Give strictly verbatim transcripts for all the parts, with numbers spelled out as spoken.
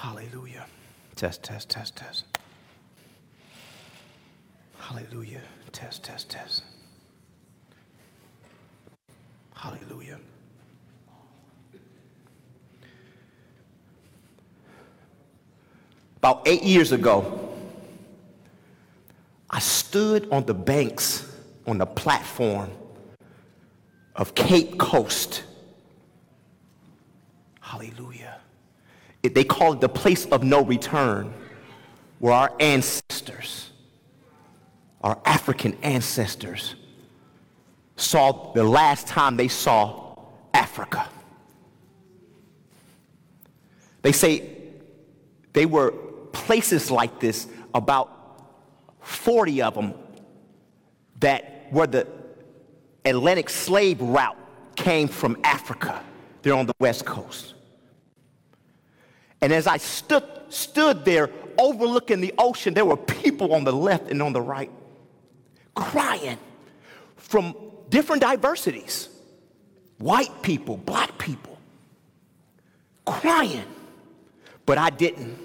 Hallelujah. Test, test, test, test. Hallelujah. Test, test, test. Hallelujah. About eight years ago, I stood on the banks, on the platform of Cape Coast. Hallelujah. It, they call it the place of no return, where our ancestors, our African ancestors, saw the last time they saw Africa. They say they were places like this, about forty of them, that where the Atlantic slave route came from Africa. They're on the West Coast. And as I stood, stood there overlooking the ocean, there were people on the left and on the right crying from different diversities. White people, black people, crying. But I didn't.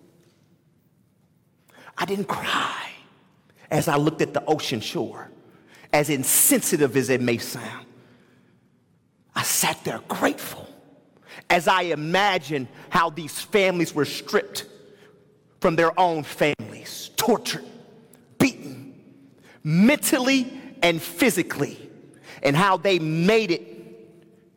I didn't cry as I looked at the ocean shore, as insensitive as it may sound. I sat there grateful as I imagined how these families were stripped from their own families, tortured, beaten, mentally and physically, and how they made it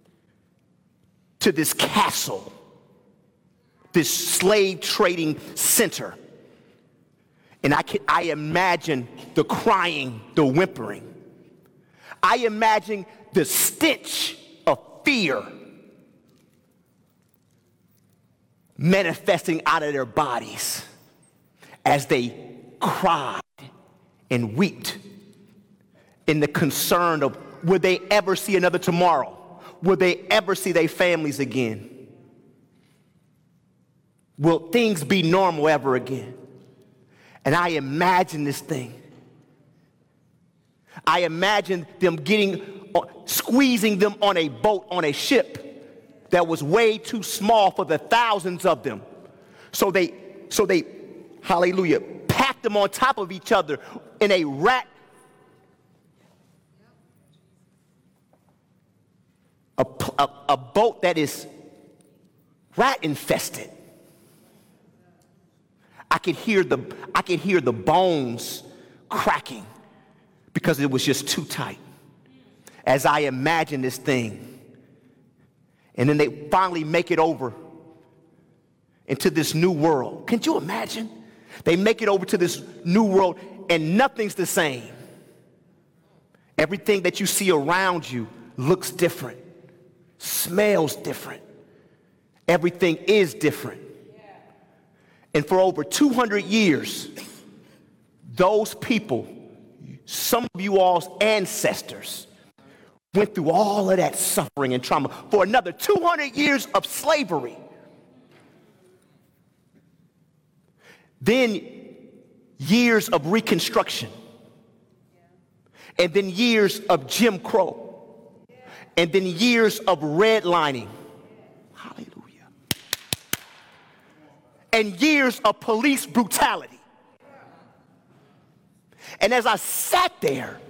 to this castle, this slave trading center. And I, can, I imagine the crying, the whimpering. I imagine the stench of fear manifesting out of their bodies as they cried and wept in the concern of, would they ever see another tomorrow? Will they ever see their families again? Will things be normal ever again? And I imagine this thing. I imagine them getting, squeezing them on a boat, on a ship that was way too small for the thousands of them. So they, so they, hallelujah, packed them on top of each other in a rat, a, a, a boat that is rat infested. I could hear the I could hear the bones cracking because it was just too tight. As I imagine this thing, and then they finally make it over into this new world. Can you imagine? They make it over to this new world, and nothing's the same. Everything that you see around you looks different, smells different. Everything is different. And for over two hundred years, those people, some of you all's ancestors, went through all of that suffering and trauma for another two hundred years of slavery. Then years of Reconstruction. And then years of Jim Crow. And then years of redlining. Hallelujah. And years of police brutality. And as I sat there,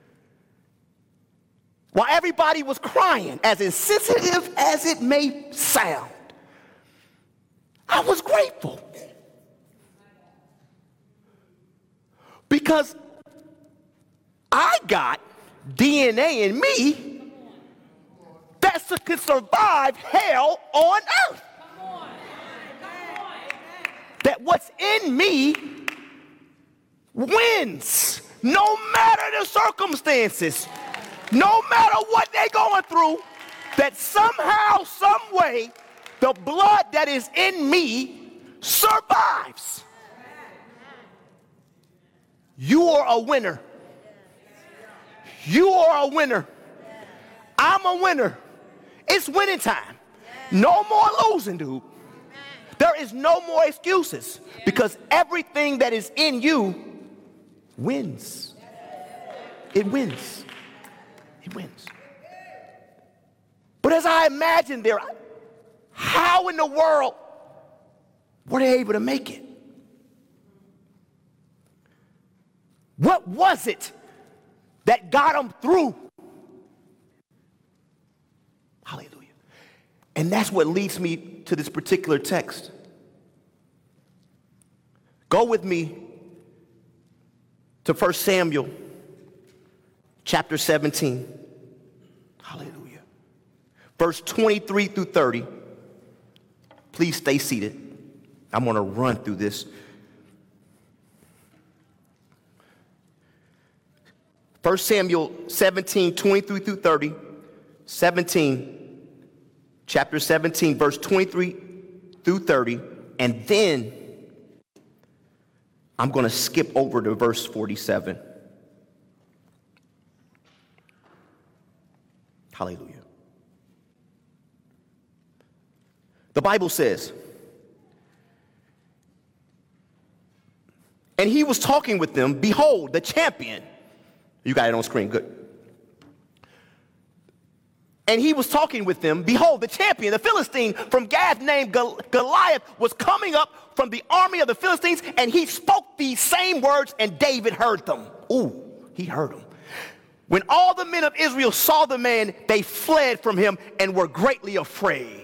while everybody was crying, as insensitive as it may sound, I was grateful. Because I got D N A in me that could survive hell on earth. That what's in me wins, no matter the circumstances, no matter what they're going through, that somehow, some way, the blood that is in me survives. You are a winner. You are a winner. I'm a winner. It's winning time. No more losing, dude. There is no more excuses because everything that is in you wins. It wins. It wins. But as I imagine there, how in the world were they able to make it? What was it that got them through? Hallelujah. And that's what leads me to this particular text. Go with me to First Samuel chapter seventeen. Hallelujah. Verse twenty-three through thirty. Please stay seated. I'm going to run through this. First Samuel seventeen, twenty-three through thirty. seventeen, chapter seventeen, verse twenty-three through thirty. And then I'm going to skip over to verse forty-seven. Hallelujah. The Bible says, and he was talking with them, behold, the champion. You got it on screen, good. And he was talking with them, behold, the champion, the Philistine from Gath named Gol- Goliath was coming up from the army of the Philistines, and he spoke these same words, and David heard them. Ooh, he heard them. When all the men of Israel saw the man, they fled from him and were greatly afraid.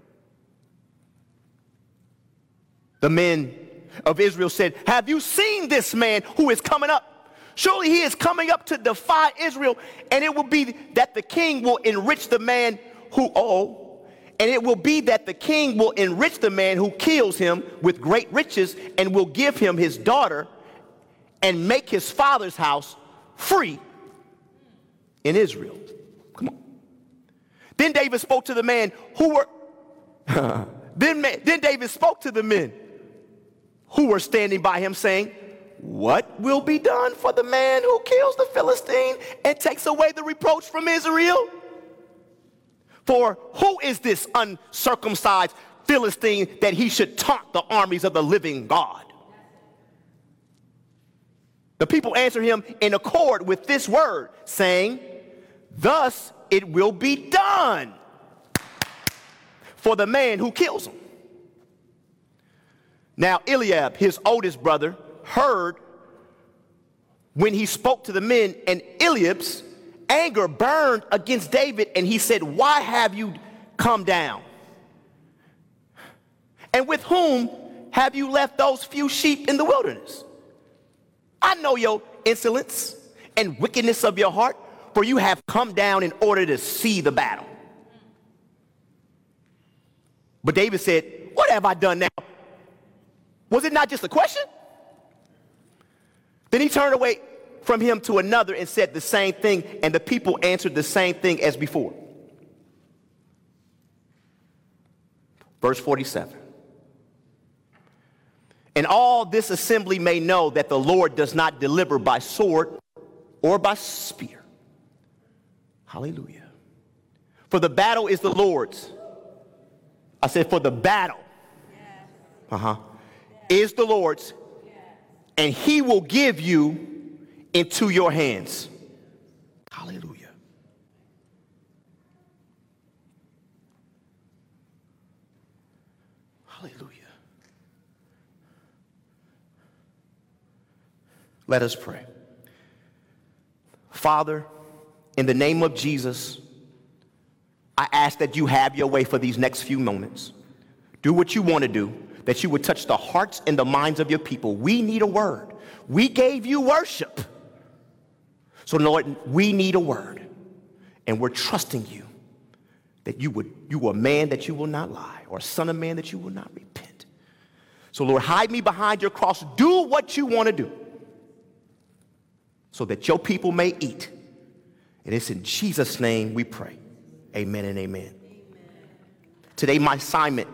The men of Israel said, have you seen this man who is coming up? Surely he is coming up to defy Israel, and it will be that the king will enrich the man who, oh, and it will be that the king will enrich the man who kills him with great riches and will give him his daughter and make his father's house free in Israel. Come on. Then David spoke to the man who were, then, man, then David spoke to the men who were standing by him, saying, what will be done for the man who kills the Philistine and takes away the reproach from Israel? For who is this uncircumcised Philistine that he should taunt the armies of the living God? The people answered him in accord with this word, saying, thus it will be done for the man who kills him. Now Eliab, his oldest brother, heard when he spoke to the men, and Eliab's anger burned against David, and he said, why have you come down? And with whom have you left those few sheep in the wilderness? I know your insolence and wickedness of your heart, for you have come down in order to see the battle. But David said, what have I done now? Was it not just a question? Then he turned away from him to another and said the same thing, and the people answered the same thing as before. Verse forty-seven. And all this assembly may know that the Lord does not deliver by sword or by spear. Hallelujah. For the battle is the Lord's. I said, for the battle. Uh-huh. Is the Lord's, and he will give you into your hands. Hallelujah. Hallelujah. Let us pray. Father, in the name of Jesus, I ask that you have your way for these next few moments. Do what you want to do, that you would touch the hearts and the minds of your people. We need a word. We gave you worship. So Lord, we need a word. And we're trusting you that you would, you are a man that you will not lie, or a son of man that you will not repent. So Lord, hide me behind your cross. Do what you want to do so that your people may eat. And it's in Jesus' name we pray. Amen and amen. Amen. Today, my assignment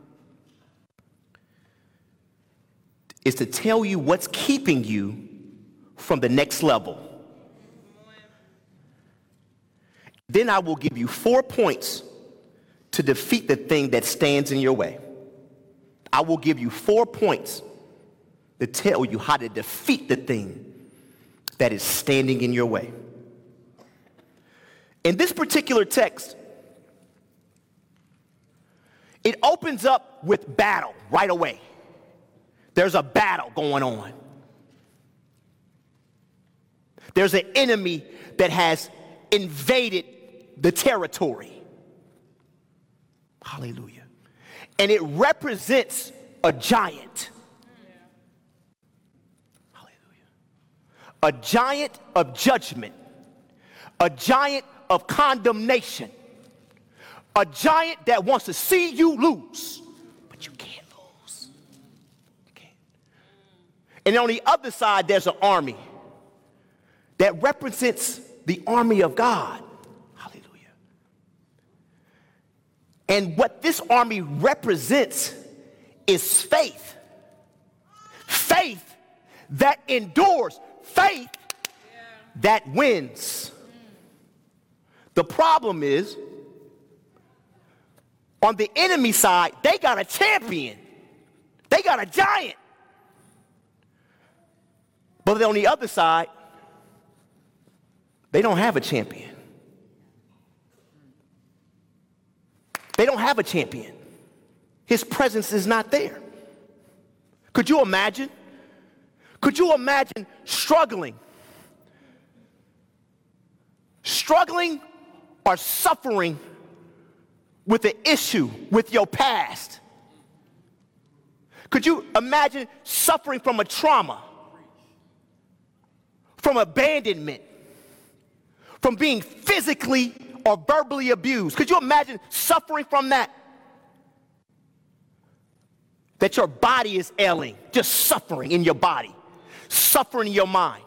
is to tell you what's keeping you from the next level. Then I will give you four points to defeat the thing that stands in your way. I will give you four points to tell you how to defeat the thing that is standing in your way. In this particular text, it opens up with battle right away. There's a battle going on. There's an enemy that has invaded the territory. Hallelujah. And it represents a giant. Hallelujah. A giant of judgment. A giant of condemnation. A giant that wants to see you lose. But you can't lose. You can't. And on the other side, there's an army that represents the army of God. Hallelujah. And what this army represents is faith. Faith that endures. Faith that wins. The problem is, on the enemy side, they got a champion. They got a giant. But on the other side, they don't have a champion. They don't have a champion. His presence is not there. Could you imagine? Could you imagine struggling? Struggling or suffering with an issue with your past? Could you imagine suffering from a trauma, from abandonment, from being physically or verbally abused? Could you imagine suffering from that? That your body is ailing, just suffering in your body, suffering in your mind.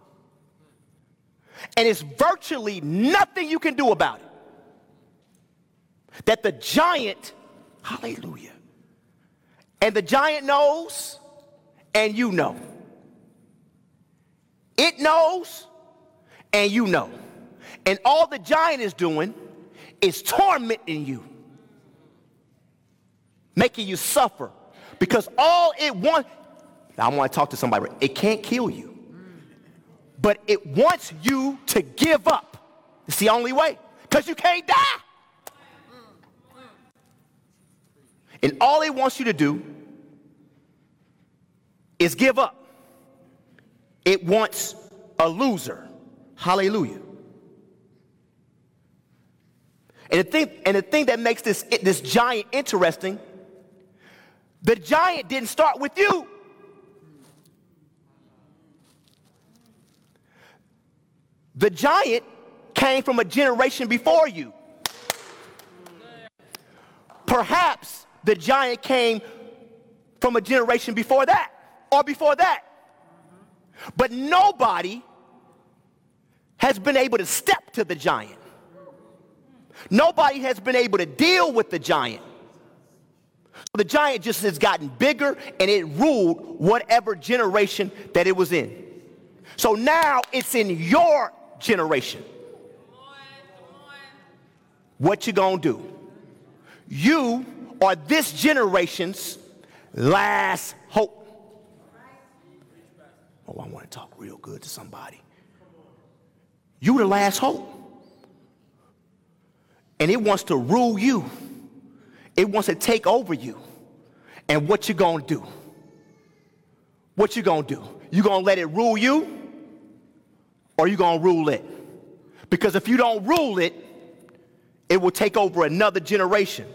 And it's virtually nothing you can do about it. That the giant, hallelujah, and the giant knows, and you know. It knows, and you know. And all the giant is doing is tormenting you, making you suffer. Because all it wants, I want to talk to somebody, it can't kill you, but it wants you to give up. It's the only way, because you can't die. And all it wants you to do is give up. It wants a loser. Hallelujah. And the thing, and the thing that makes this, this giant interesting, the giant didn't start with you. The giant came from a generation before you. Perhaps the giant came from a generation before that, or before that. But nobody has been able to step to the giant. Nobody has been able to deal with the giant. So the giant just has gotten bigger, and it ruled whatever generation that it was in. So now it's in your generation. What you gonna do? You are this generation's last hope. Oh, I want to talk real good to somebody. You the last hope. And it wants to rule you. It wants to take over you. And what you gonna do? What you gonna do? You gonna let it rule you? Or you gonna rule it? Because if you don't rule it, it will take over another generation.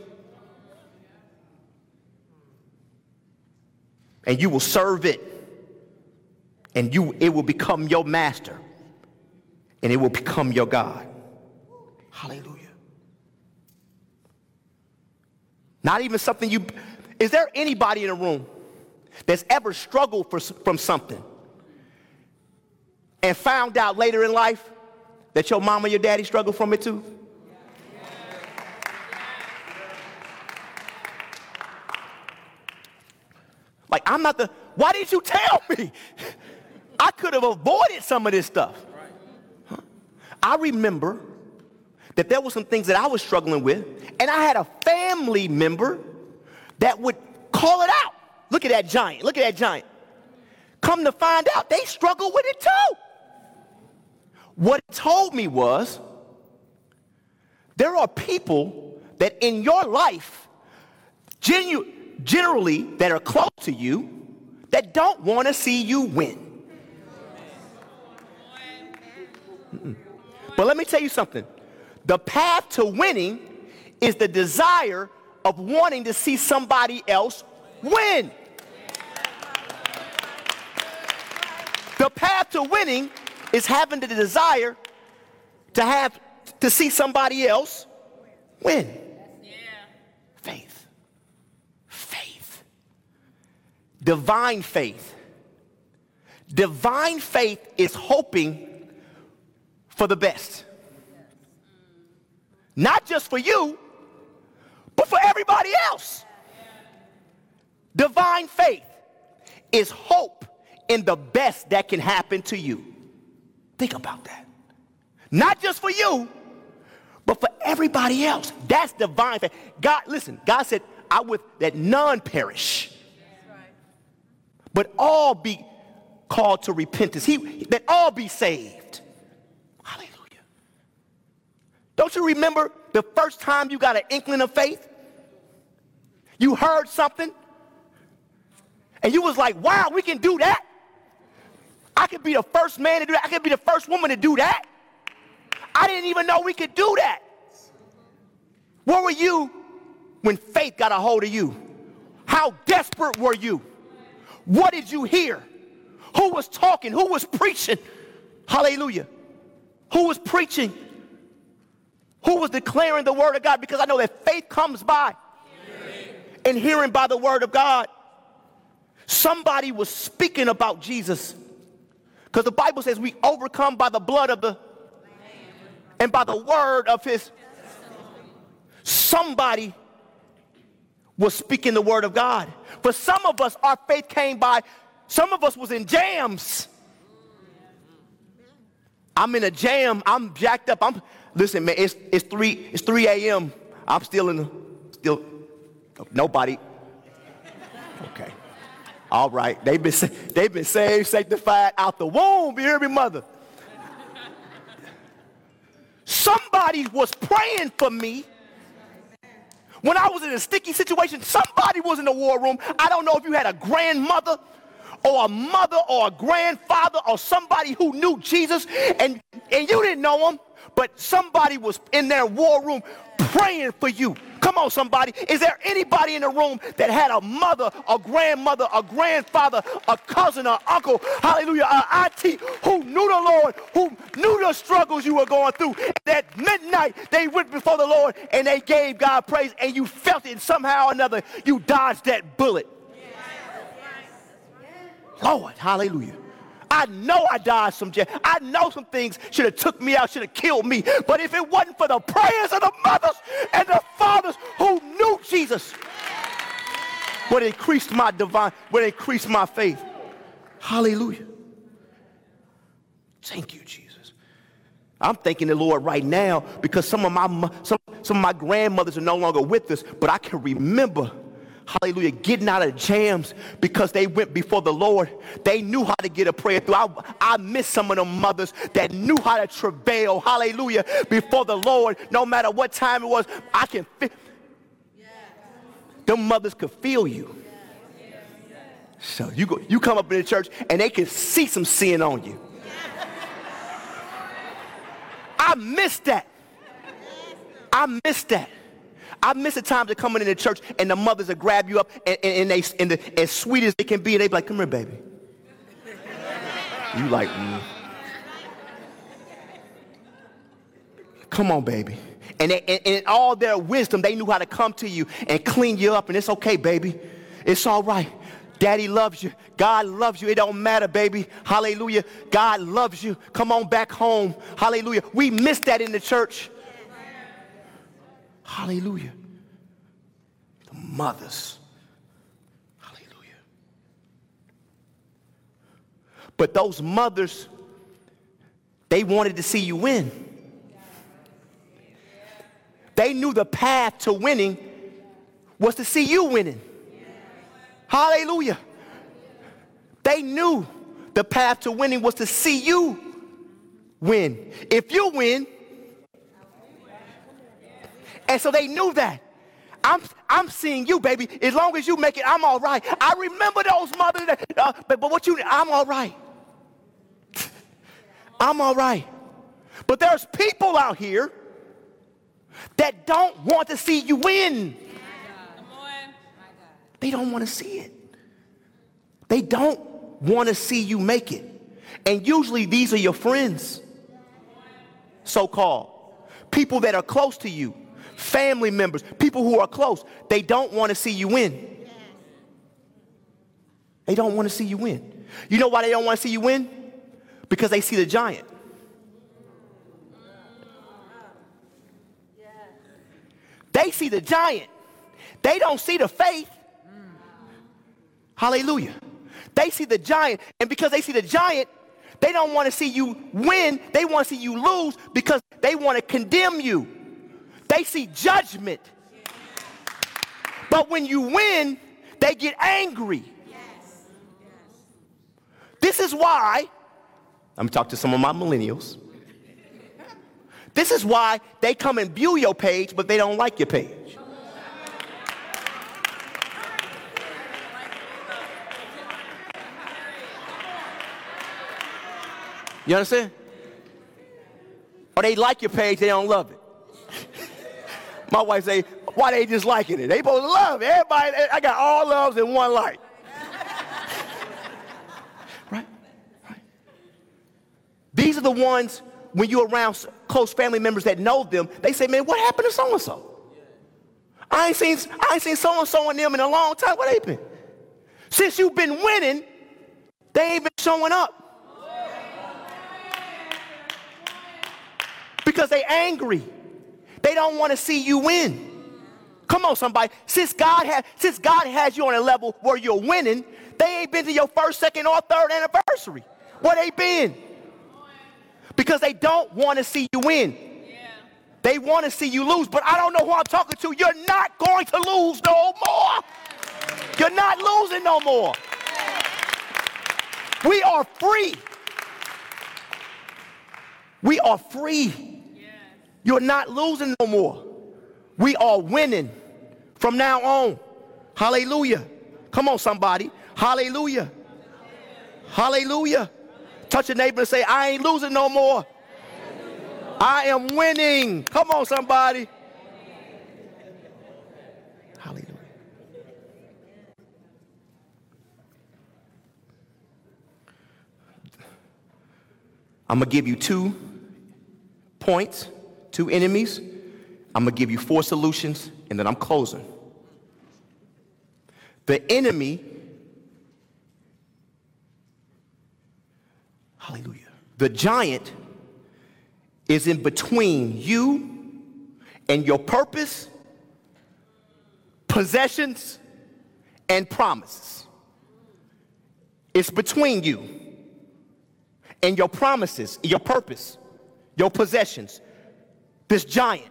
And you will serve it. And you, it will become your master. And it will become your God. Hallelujah. Not even something you, is there anybody in a room that's ever struggled for, from something and found out later in life that your mama and your daddy struggled from it too? Like, I'm not the, why didn't you tell me? I could have avoided some of this stuff. Huh? I remember that there were some things that I was struggling with, and I had a family member that would call it out. Look at that giant. Look at that giant. Come to find out, they struggle with it too. What it told me was, there are people that in your life, genu- generally, that are close to you, that don't want to see you win. Mm-mm. But let me tell you something. The path to winning is the desire of wanting to see somebody else win. The path to winning is having the desire to have to see somebody else win. Yeah. Faith. Faith. Divine faith. Divine faith is hoping for the best. Not just for you, but for everybody else. Divine faith is hope in the best that can happen to you. Think about that. Not just for you, but for everybody else. That's divine faith. God, listen, God said, I would that none perish, but all be called to repentance. He, that all be saved. Hallelujah. Don't you remember the first time you got an inkling of faith? You heard something, and you was like, wow, we can do that. I could be the first man to do that. I could be the first woman to do that. I didn't even know we could do that. Where were you when faith got a hold of you? How desperate were you? What did you hear? Who was talking? Who was preaching? Hallelujah. Who was preaching? Who was declaring the word of God? Because I know that faith comes by hearing. And hearing by the word of God. Somebody was speaking about Jesus. Because the Bible says we overcome by the blood of the and by the word of his. Somebody was speaking the word of God. For some of us, our faith came by, some of us was in jams. I'm in a jam. I'm jacked up. I'm listen, man, it's it's three, it's three a.m. I'm still in the still nobody. Okay. All right. They've been they've been saved, sanctified out the womb. You hear me, mother? Somebody was praying for me. When I was in a sticky situation, somebody was in the war room. I don't know if you had a grandmother or a mother or a grandfather or somebody who knew Jesus and, and you didn't know him, but somebody was in their war room praying for you. Come on, somebody. Is there anybody in the room that had a mother, a grandmother, a grandfather, a cousin, an uncle, hallelujah, an auntie who knew the Lord, who knew the struggles you were going through? At midnight, they went before the Lord and they gave God praise, and you felt it somehow or another. You dodged that bullet. Lord, hallelujah. I know I died some jail. I know some things should have took me out, should have killed me. But if it wasn't for the prayers of the mothers and the fathers who knew Jesus, would increase my divine, would increase my faith. Hallelujah. Thank you, Jesus. I'm thanking the Lord right now because some of my some, some of my grandmothers are no longer with us, but I can remember, hallelujah, getting out of jams because they went before the Lord. They knew how to get a prayer through. I, I miss some of them mothers that knew how to travail, hallelujah, before the Lord. No matter what time it was, I can feel. Them mothers could feel you. So you go, you come up in the church and they can see some sin on you. I miss that. I miss that. I miss the times of coming into church and the mothers will grab you up and, and, and they and the, as sweet as they can be, and they be like, come here, baby. You like, mm. Come on, baby. And, they, and, and in all their wisdom, they knew how to come to you and clean you up, and it's okay, baby. It's all right. Daddy loves you. God loves you. It don't matter, baby. Hallelujah. God loves you. Come on back home. Hallelujah. We miss that in the church. Hallelujah. The mothers. Hallelujah. But those mothers, they wanted to see you win. They knew the path to winning was to see you winning. Hallelujah. They knew the path to winning was to see you win. If you win, and so they knew that. I'm, I'm seeing you, baby. As long as you make it, I'm all right. I remember those mothers that, uh, but, but what you, I'm all right. I'm all right. But there's people out here that don't want to see you win. They don't want to see it. They don't want to see you make it. And usually these are your friends, so-called. People that are close to you, family members, people who are close. They don't want to see you win. They don't want to see you win. You know why they don't want to see you win? Because they see the giant. They see the giant. They don't see the faith. Hallelujah. They see the giant, and because they see the giant, they don't want to see you win. They want to see you lose because they want to condemn you. They see judgment. But when you win, they get angry. This is why, I'm going to talk to some of my millennials. This is why they come and view your page, but they don't like your page. You understand? Or they like your page, they don't love it. My wife say, why they just liking it? They supposed to love it. Everybody, I got all loves in one like. Right? Right? These are the ones, when you're around close family members that know them, they say, man, what happened to so-and-so? I ain't seen, I ain't seen so-and-so and them in a long time. Where they been? Since you've been winning, they ain't been showing up. Because they angry. They don't want to see you win. Come on, somebody. Since God has, since God has you on a level where you're winning, they ain't been to your first, second, or third anniversary. Where they been? Because they don't want to see you win. They want to see you lose. But I don't know who I'm talking to. You're not going to lose no more. You're not losing no more. We are free. We are free. You're not losing no more. We are winning from now on. Hallelujah. Come on, somebody. Hallelujah. Hallelujah. Touch your neighbor and say, I ain't losing no more. I am winning. Come on, somebody. Hallelujah. I'm going to give you two points, two enemies. I'm going to give you four solutions, and then I'm closing. The enemy, hallelujah, the giant is in between you and your purpose, possessions, and promises. It's between you and your promises, your purpose, your possessions, this giant.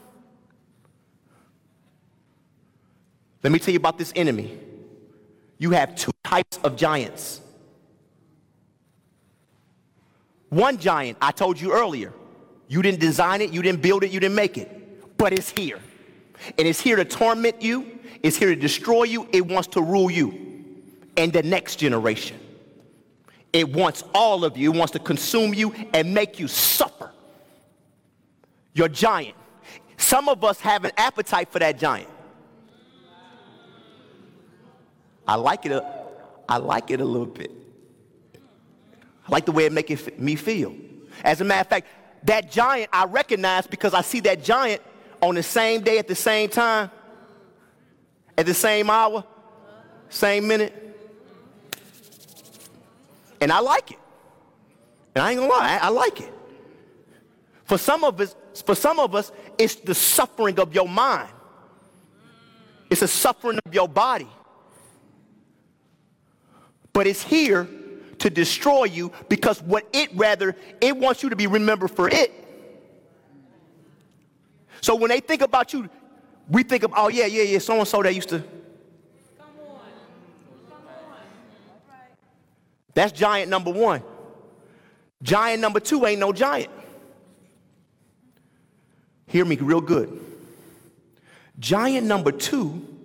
Let me tell you about this enemy. You have two types of giants. One giant, I told you earlier, you didn't design it, you didn't build it, you didn't make it, but it's here. And it's here to torment you, it's here to destroy you, it wants to rule you and the next generation. It wants all of you. It wants to consume you and make you suffer. Your giant. Some of us have an appetite for that giant. I like it a, I like it a little bit. I like the way it makes it me feel. As a matter of fact, that giant I recognize because I see that giant on the same day at the same time, at the same hour, same minute. And I like it. And I ain't gonna lie, I, I like it. For some of us, for some of us, it's the suffering of your mind. It's the suffering of your body. But it's here to destroy you because what it rather, it wants you to be remembered for it. So when they think about you, we think of, oh yeah, yeah, yeah, so-and-so that used to. That's giant number one. Giant number two ain't no giant. Hear me real good. Giant number two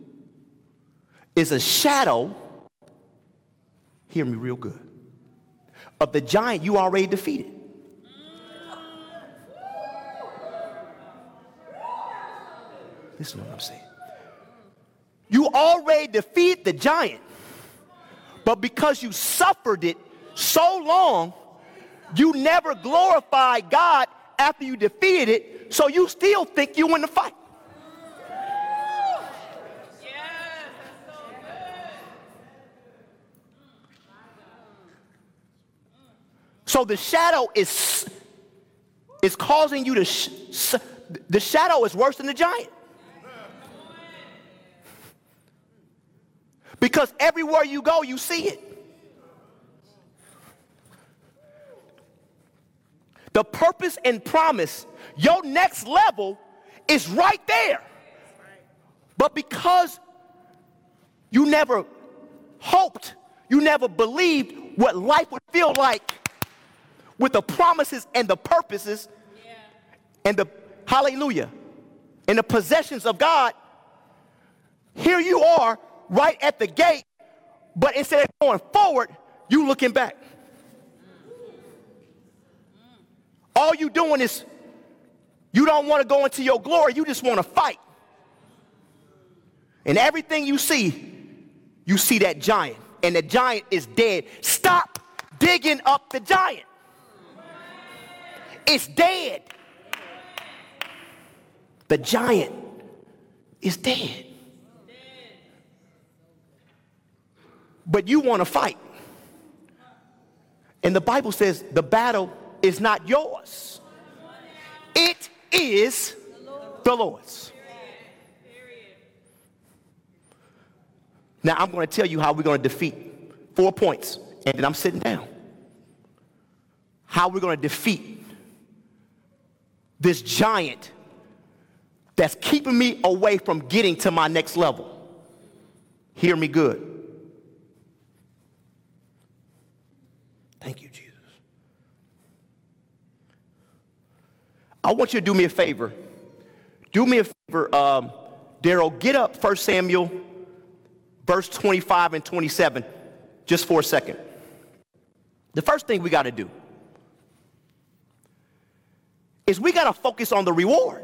is a shadow, hear me real good, of the giant you already defeated. Listen to what I'm saying. You already defeated the giant, but because you suffered it so long, you never glorified God after you defeated it, so you still think you win the fight. So the shadow is, is causing you to, sh- the shadow is worse than the giant. Because everywhere you go, you see it. The purpose and promise, your next level is right there. But because you never hoped, you never believed what life would feel like with the promises and the purposes yeah. and the, hallelujah, and the possessions of God, here you are right at the gate, but instead of going forward, you looking back. All you doing is, you don't want to go into your glory, you just want to fight. And everything you see, you see that giant, and the giant is dead. Stop digging up the giant. It's dead. The giant is dead. But you want to fight. And the Bible says the battle is not yours. It is the Lord's. Now I'm going to tell you how we're going to defeat four points, and then I'm sitting down. How we're going to defeat this giant that's keeping me away from getting to my next level. Hear me good. Thank you, Jesus. I want you to do me a favor. Do me a favor, um, Daryl, get up First Samuel, verse twenty-five and twenty-seven, just for a second. The first thing we got to do is we got to focus on the reward.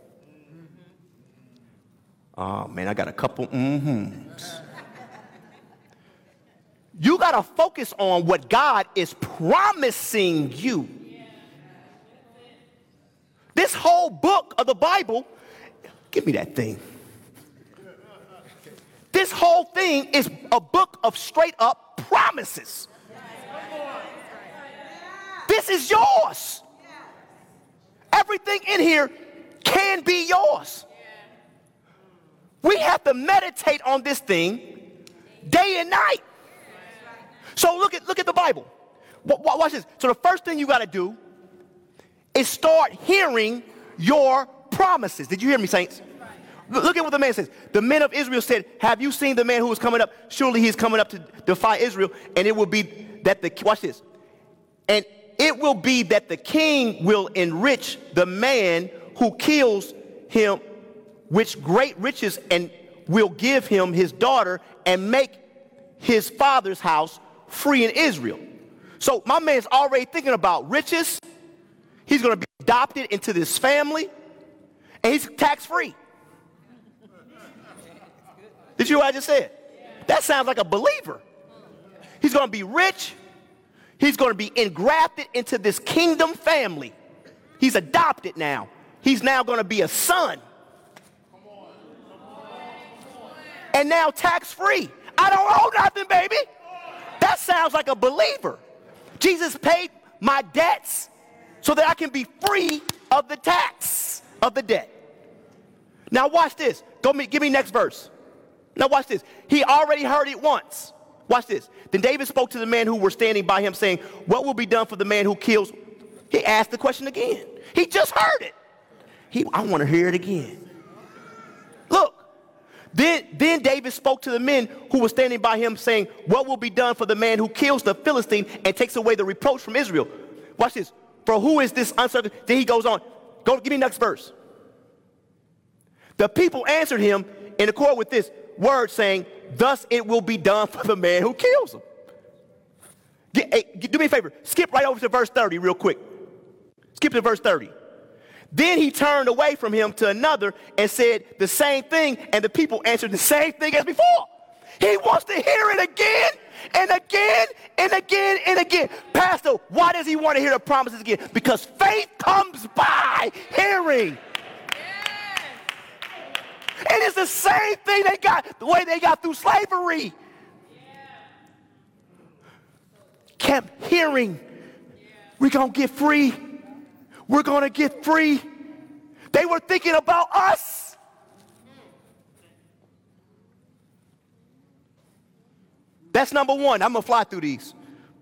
Oh, man, I got a couple mm-hmms. You got to focus on what God is promising you. This whole book of the Bible, give me that thing. This whole thing is a book of straight up promises. This is yours. Everything in here can be yours. We have to meditate on this thing day and night. So look at look at the Bible. Watch this. So the first thing you got to do is start hearing your promises. Did you hear me, saints? Look at what the man says. The men of Israel said, have you seen the man who is coming up? Surely he is coming up to defy Israel. And it will be that the, watch this. And it will be that the king will enrich the man who kills him, which great riches, and will give him his daughter and make his father's house free in Israel. So my man's already thinking about riches. He's going to be adopted into this family, and he's tax-free. Did you hear what I just said? That sounds like a believer. He's going to be rich. He's going to be engrafted into this kingdom family. He's adopted now. He's now going to be a son. And now tax-free. I don't owe nothing, baby. That sounds like a believer. Jesus paid my debts so that I can be free of the tax of the debt. Now watch this. Go me, give me next verse. Now watch this. He already heard it once. Watch this. Then David spoke to the men who were standing by him, saying, what will be done for the man who kills? He asked the question again. He just heard it. He, I want to hear it again. Look. Then, then David spoke to the men who were standing by him, saying, what will be done for the man who kills the Philistine and takes away the reproach from Israel? Watch this. For who is this uncircumcised? Then he goes on. Go, give me next verse. The people answered him in accord with this word, saying, thus it will be done for the man who kills him. Get, hey, do me a favor. Skip right over to verse thirty real quick. Skip to verse thirty. Then he turned away from him to another and said the same thing, and the people answered the same thing as before. He wants to hear it again and again and again and again. Pastor, why does he want to hear the promises again? Because faith comes by hearing. Yes. And it's the same thing they got, the way they got through slavery. Yeah. Kept hearing. Yeah. We're going to get free. We're going to get free. They were thinking about us. That's number one. I'm going to fly through these.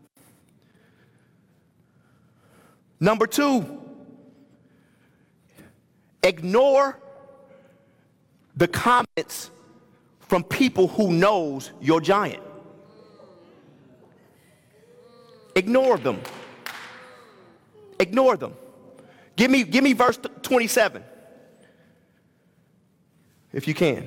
Number two, ignore the comments from people who knows your giant. Ignore them. Ignore them. Give me, give me verse twenty-seven, if you can.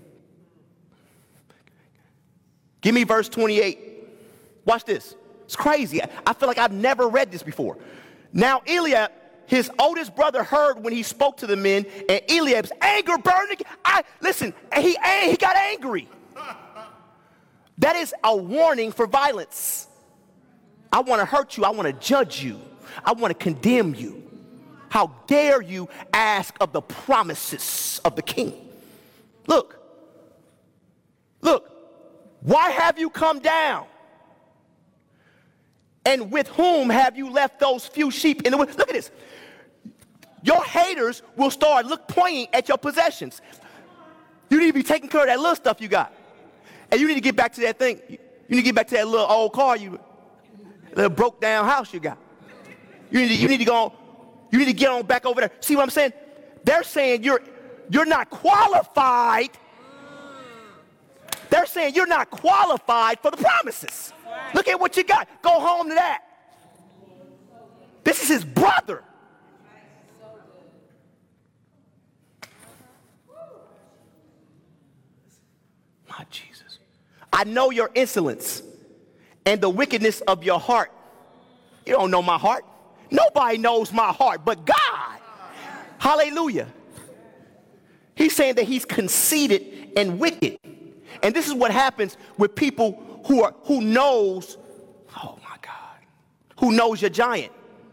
Give me verse twenty-eight. Watch this. It's crazy. I feel like I've never read this before. Now Eliab, his oldest brother, heard when he spoke to the men, and Eliab's anger burned. I listen. He he got angry. That is a warning for violence. I want to hurt you. I want to judge you. I want to condemn you. How dare you ask of the promises of the king? Look. Look. Why have you come down? And with whom have you left those few sheep in the woods? Look at this. Your haters will start look pointing at your possessions. You need to be taking care of that little stuff you got. And you need to get back to that thing. You need to get back to that little old car, you little broke down house you got. You need to, you need to go on, you need to get on back over there. See what I'm saying? They're saying you're you're not qualified. They're saying you're not qualified for the promises. Look at what you got. Go home to that. This is his brother. My Jesus. I know your insolence and the wickedness of your heart. You don't know my heart. Nobody knows my heart but God. Hallelujah. He's saying that he's conceited and wicked. And this is what happens with people who are who knows, oh my God, who knows your giant.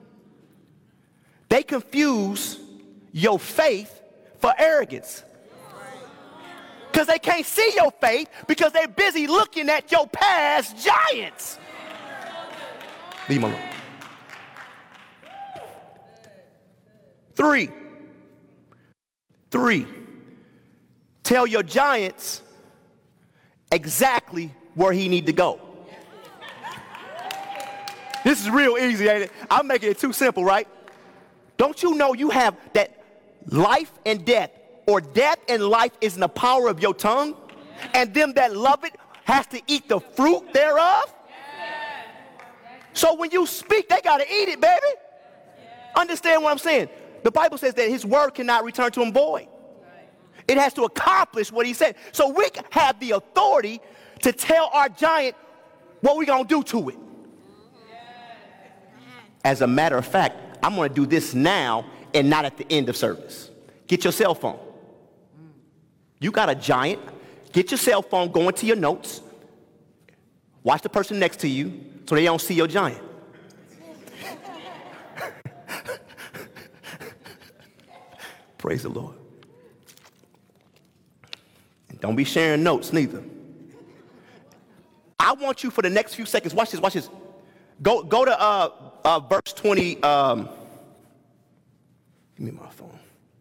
They confuse your faith for arrogance. Because they can't see your faith because they're busy looking at your past giants. Leave them alone. Three. Three. Tell your giants exactly where he need to go. This is real easy, ain't it? I'm making it too simple, right? Don't you know you have that life and death, or death and life is in the power of your tongue, and them that love it has to eat the fruit thereof? So when you speak, they got to eat it, baby. Understand what I'm saying? The Bible says that his word cannot return to him void. It has to accomplish what he said. So we have the authority to tell our giant what we're going to do to it. As a matter of fact, I'm going to do this now and not at the end of service. Get your cell phone. You got a giant. Get your cell phone, go into your notes. Watch the person next to you so they don't see your giant. Praise the Lord. Don't be sharing notes neither. I want you for the next few seconds, watch this, watch this. Go, go to uh, uh, verse twenty. Um, give me my phone.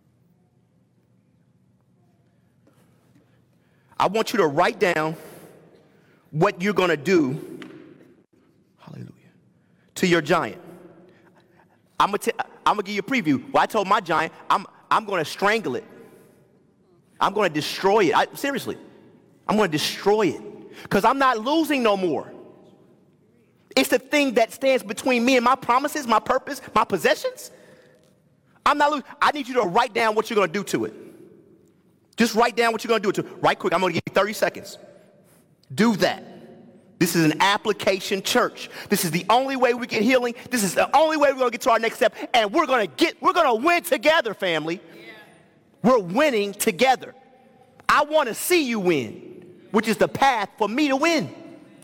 I want you to write down what you're going to do, hallelujah, to your giant. I'm going to I'm going to give you a preview. Well, I told my giant, I'm, I'm going to strangle it. I'm going to destroy it. I, seriously, I'm going to destroy it because I'm not losing no more. It's the thing that stands between me and my promises, my purpose, my possessions. I'm not losing. I need you to write down what you're going to do to it. Just write down what you're going to do to it. Right quick, I'm going to give you thirty seconds. Do that. This is an application church. This is the only way we get healing. This is the only way we're going to get to our next step. And we're going to get, we're going to win together, family. Yeah. We're winning together. I want to see you win, which is the path for me to win.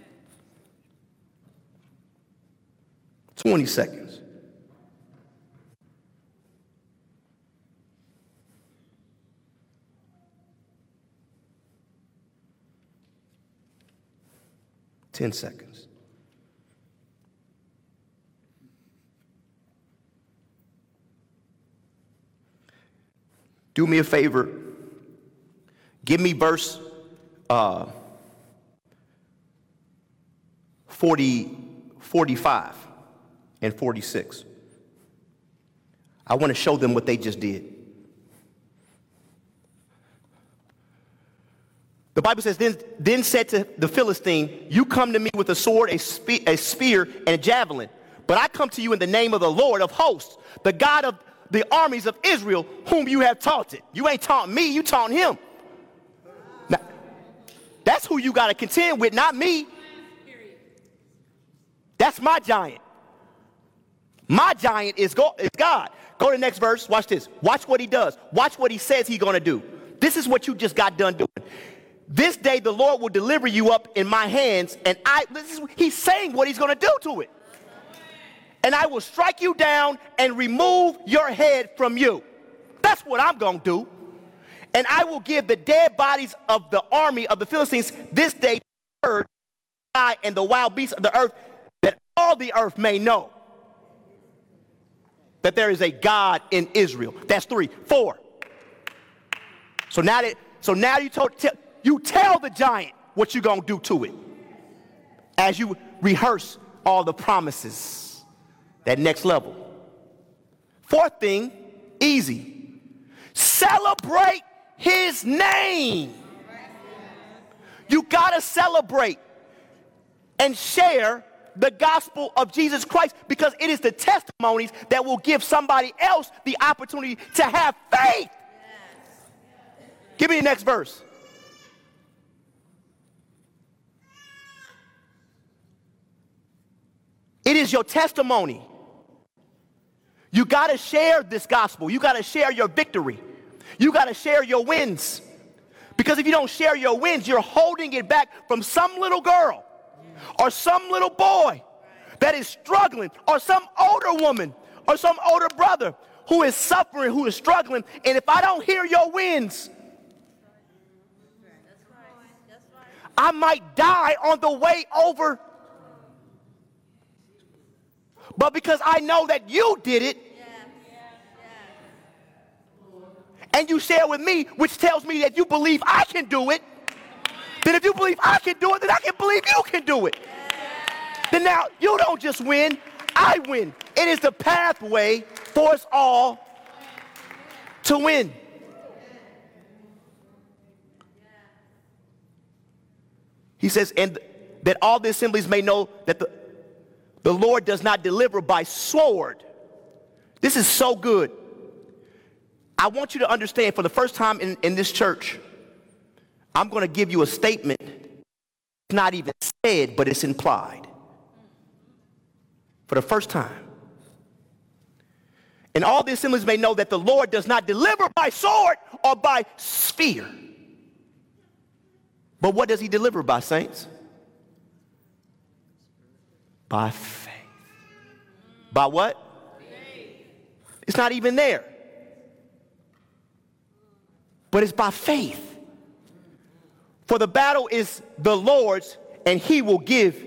twenty seconds. ten seconds. Do me a favor. Give me verse uh, forty, forty-five and forty-six. I want to show them what they just did. The Bible says, then, then said to the Philistine, you come to me with a sword, a, spe- a spear, and a javelin. But I come to you in the name of the Lord of hosts, the God of the armies of Israel, whom you have taught it. You ain't taught me, you taught him. Now, that's who you got to contend with, not me. That's my giant. My giant is, go- is God. Go to the next verse. Watch this. Watch what he does. Watch what he says he's going to do. This is what you just got done doing. This day the Lord will deliver you up in my hands, and I, this is, he's saying what he's going to do to it. And I will strike you down and remove your head from you. That's what I'm going to do. And I will give the dead bodies of the army of the Philistines this day to the bird and the wild beasts of the earth, that all the earth may know that there is a God in Israel. That's three. Four. So now that, so now you told, tell, you tell the giant what you're going to do to it as you rehearse all the promises. That next level. Fourth thing, easy. Celebrate his name. You got to celebrate and share the gospel of Jesus Christ, because it is the testimonies that will give somebody else the opportunity to have faith. Give me the next verse. It is your testimony. You got to share this gospel. You got to share your victory. You got to share your wins. Because if you don't share your wins, you're holding it back from some little girl or some little boy that is struggling, or some older woman or some older brother who is suffering, who is struggling. And if I don't hear your wins, I might die on the way over. But because I know that you did it, and you share with me, which tells me that you believe I can do it, then if you believe I can do it, then I can believe you can do it. Then now you don't just win, I win. It is the pathway for us all to win. He says, and that all the assemblies may know that the, the Lord does not deliver by sword. This is so good. I want you to understand, for the first time in, in this church, I'm going to give you a statement. It's not even said, but it's implied. For the first time. And all the assemblies may know that the Lord does not deliver by sword or by spear. But what does he deliver by, saints? By faith. By what? Faith. It's not even there. But it's by faith. For the battle is the Lord's, and he will give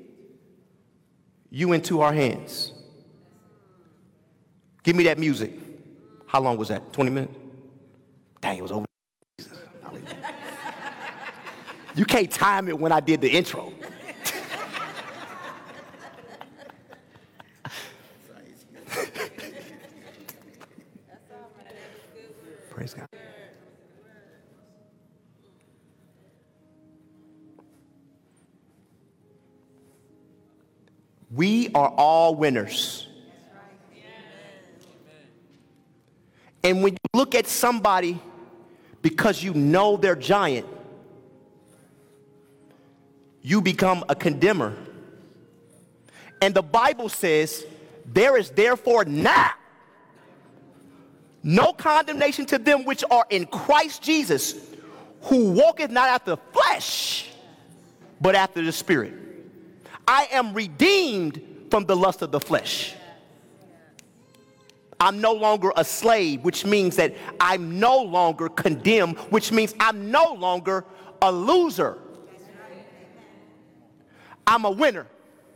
you into our hands. Give me that music. How long was that? twenty minutes? Dang, it was over. You can't time it when I did the intro. Praise God. We are all winners. And when you look at somebody because you know they're giant, you become a condemner. And the Bible says, there is therefore now no condemnation to them which are in Christ Jesus, who walketh not after the flesh, but after the Spirit. I am redeemed from the lust of the flesh. I'm no longer a slave, which means that I'm no longer condemned, which means I'm no longer a loser. I'm a winner.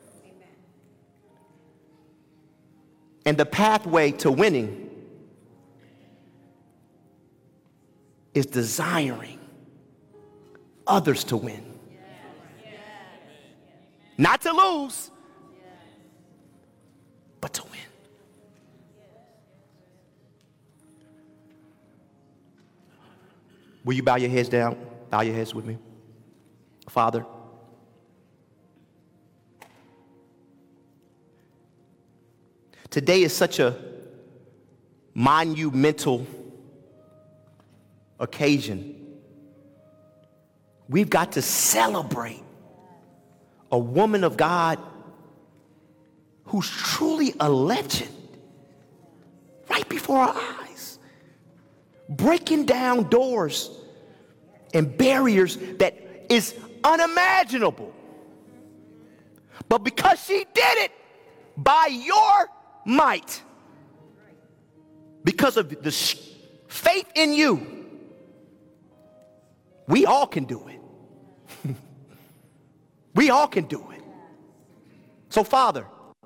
And the pathway to winning is desiring others to win. Not to lose, but to win. Will you bow your heads down? Bow your heads with me. Father, today is such a monumental occasion. We've got to celebrate a woman of God who's truly a legend right before our eyes, breaking down doors and barriers that is unimaginable. But because she did it by your might, because of the faith in you, we all can do it. We all can do it. So, Father,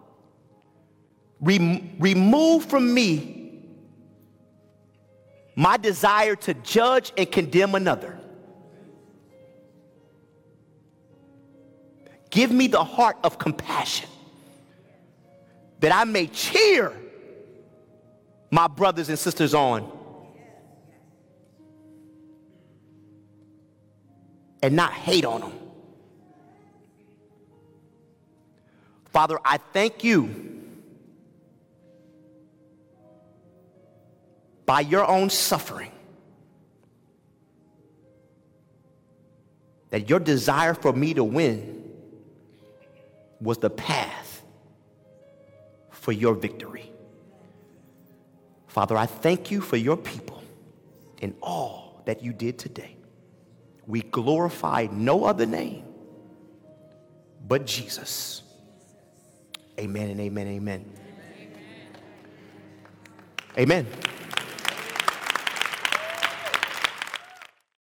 rem- remove from me my desire to judge and condemn another. Give me the heart of compassion, that I may cheer my brothers and sisters on and not hate on them. Father, I thank you by your own suffering that your desire for me to win was the path for your victory. Father, I thank you for your people and all that you did today. We glorify no other name but Jesus. Amen and amen, amen. Amen. Amen.